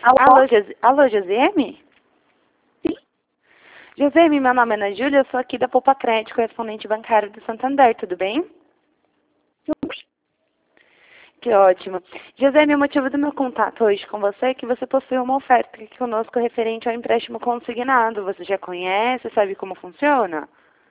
Alô? Alô, Joseme? Sim? Joseme, meu nome é Ana Júlia, eu sou aqui da Poupa Crédito, correspondente bancário do Santander, tudo bem? Tudo bem? Que ótimo. Joseme, o motivo do meu contato hoje com você é que você possui uma oferta aqui conosco referente ao empréstimo consignado. Você já conhece, sabe como funciona?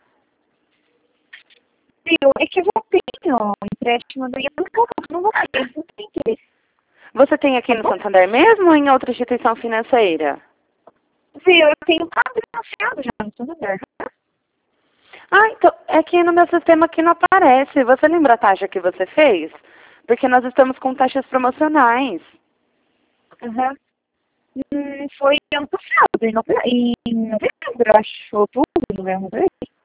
É que eu já tenho empréstimo do IAN, não vou ter, não tem interesse. Você tem aqui Tá no bom? Santander mesmo ou em outra instituição financeira? Viu, eu tenho quase financiado já no Santander. Ah, então, é que no meu sistema aqui não aparece. Você lembra a taxa que você fez? Porque nós estamos com taxas promocionais. Uhum. Foi ano passado, em novembro, acho, outubro, novembro.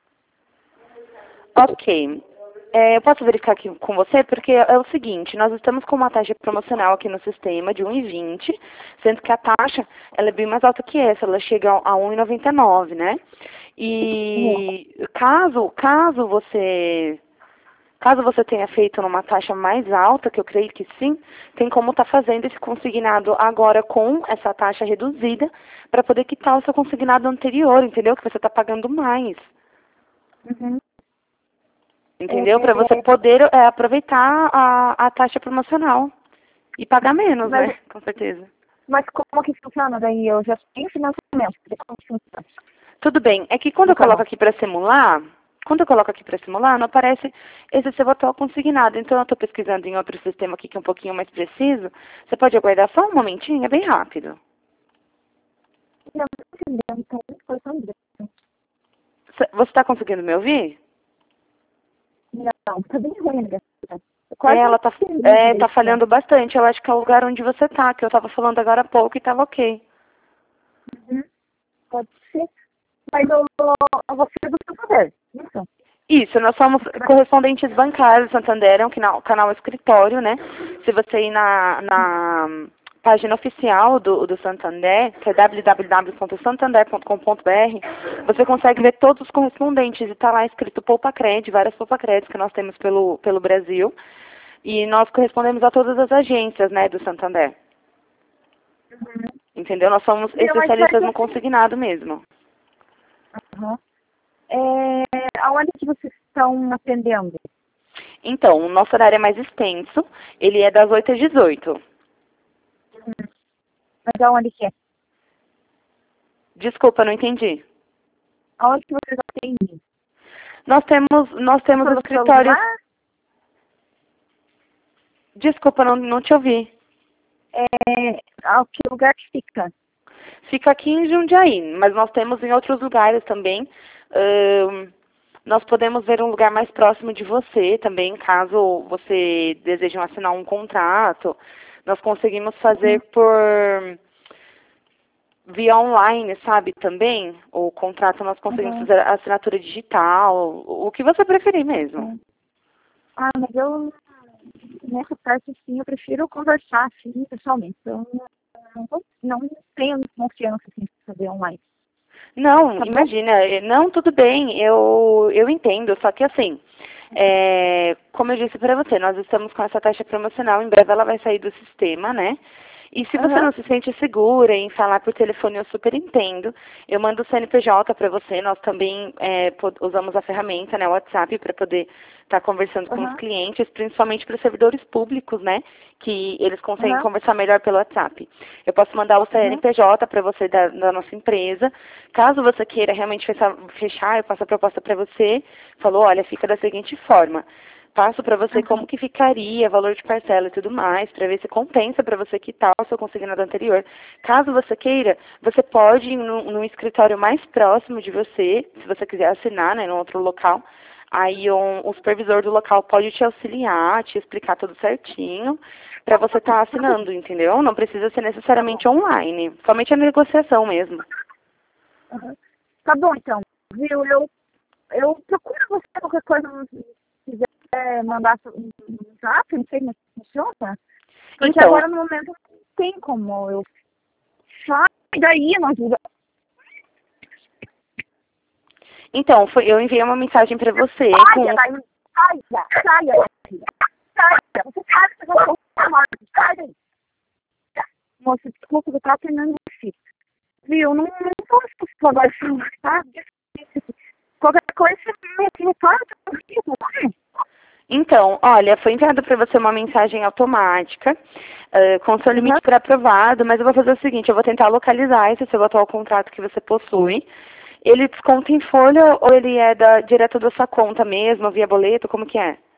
Ok. Eu posso verificar aqui com você, porque é o seguinte, nós estamos com uma taxa promocional aqui no sistema de 1,20, sendo que a taxa ela é bem mais alta que essa, ela chega a 1,99, né? E caso você tenha feito numa taxa mais alta, que eu creio que sim, tem como estar fazendo esse consignado agora com essa taxa reduzida, para poder quitar o seu consignado anterior, entendeu? Que você está pagando mais. Uhum. Entendeu? Para você poder aproveitar a taxa promocional. E pagar menos, Mas, né? Com certeza. mas como que funciona daí? Eu já tenho financiamento, como que funciona? Tudo bem. É que quando Do eu coloco carro. aqui para simular, não aparece esse seu atual consignado. Então eu estou pesquisando em outro sistema aqui que é um pouquinho mais preciso. Você pode aguardar só um momentinho? É bem rápido. Não, tô entendendo, então, foi tão grande. Você está conseguindo me ouvir? Não, tá bem ruim a ligação. Eu É, quase não ela entendi tá direito. falhando bastante. Eu acho que é o lugar onde você tá, que eu estava falando agora há pouco e estava ok. Uhum. Pode ser. Mas você é do Santander, isso? Isso, nós somos correspondentes bancários do Santander, é um canal escritório, né? Se você ir na página oficial do Santander, que é www.santander.com.br, você consegue ver todos os correspondentes e está lá escrito Poupa Cred, várias Poupa Creds que nós temos pelo Brasil. E nós correspondemos a todas as agências, né, do Santander. Uhum. Entendeu? Nós somos Viu, mas faz especialistas no assim. consignado mesmo. Uhum. Aonde que vocês estão atendendo? Então, o nosso horário é mais extenso, ele é das 8 às 18. Uhum. Mas aonde que é? Desculpa, não entendi. Aonde que vocês atendem? Nós temos Pelo escritórios. celular? Desculpa, não te ouvi. Que lugar que fica? Fica aqui em Jundiaí, mas nós temos em outros lugares também. Nós podemos ver um lugar mais próximo de você também, caso você deseje assinar um contrato. Nós conseguimos fazer por via online, sabe, também. O contrato nós conseguimos Uhum. fazer a assinatura digital, o que você preferir mesmo. Uhum. Mas eu, nessa parte, assim, eu prefiro conversar, assim, pessoalmente. Eu não tenho confiança, assim, de fazer online. Não, Tá bom? imagina, não, tudo bem, eu entendo, só que assim, como eu disse para você, nós estamos com essa taxa promocional, em breve ela vai sair do sistema, né? E se você Aham. não se sente segura em falar por telefone, eu super entendo. Eu mando o CNPJ para você, nós também usamos a ferramenta, né, o WhatsApp, para poder estar conversando com os Aham. clientes, principalmente para os servidores públicos, né, que eles conseguem Aham. conversar melhor pelo WhatsApp. Eu posso mandar o Aham. CNPJ para você da nossa empresa. Caso você queira realmente fechar, eu faço a proposta para você. Falou, olha, fica da seguinte forma. Passo para você como Aham. que ficaria, valor de parcela e tudo mais, para ver se compensa para você quitar o seu consignado anterior. Caso você queira, você pode ir num escritório mais próximo de você, se você quiser assinar, né, num outro local. Aí o supervisor do local pode te auxiliar, te explicar tudo certinho, para você estar assinando, entendeu? Não precisa ser Tá bom. necessariamente online, somente a negociação mesmo. Aham. Tá bom, então. Viu? Eu procuro você qualquer coisa, se quiser mandar um zap, não sei como funciona. Porque Então, agora, no momento, não tem como eu sai daí, não ajuda. eu enviei uma mensagem para você Saia com. daí, saia, minha filha. Saia, você sabe que eu sou chamada, sai daí. Moça, desculpa, eu tava terminando de viu? Não posso agora falar, tá? Qualquer coisa, você me retorna, tá? Então, olha, foi enviada para você uma mensagem automática com seu limite por aprovado, mas eu vou fazer o seguinte, eu vou tentar localizar esse seu atual contrato que você possui. Ele desconta em folha ou ele é direto da sua conta mesmo, via boleto, como que é?